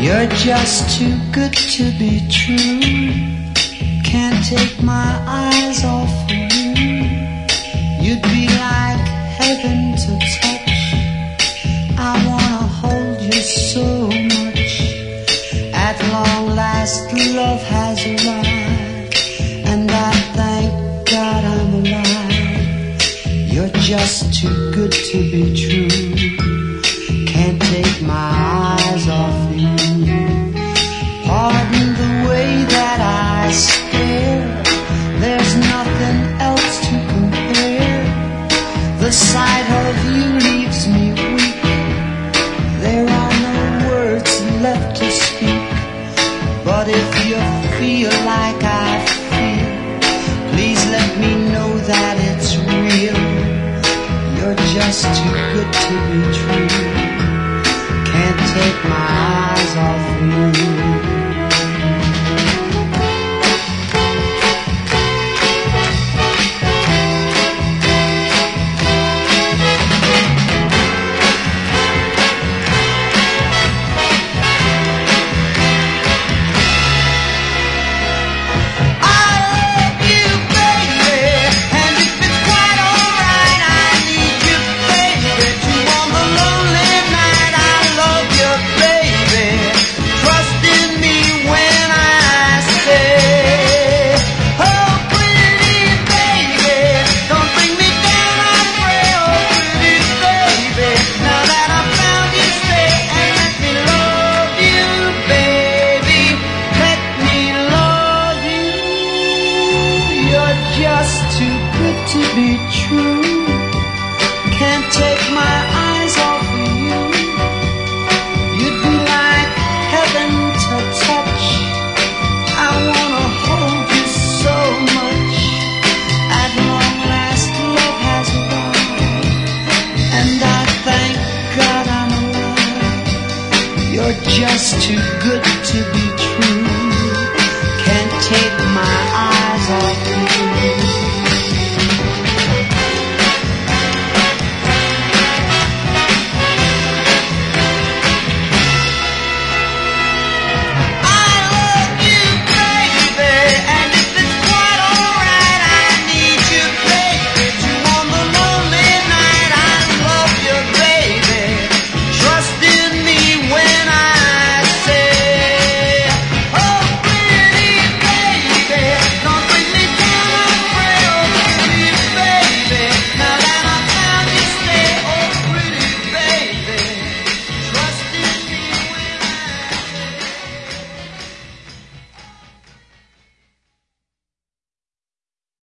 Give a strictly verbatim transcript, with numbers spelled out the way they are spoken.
You're just too good to be true. Can't take my eyes off of you. You'd be like heaven to touch. I wanna hold you so much. At long last love has arrived, and I thank God I'm alive. You're just too good to be true. Can't take my eyes off you. Pardon the way that I stare. There's nothing else to compare. The sight of you leaves me weak. There are no words left to speak. But if you feel like I feel, please let me know that it's real. You're just too good to be true. Can't take my eyes off you. Just too good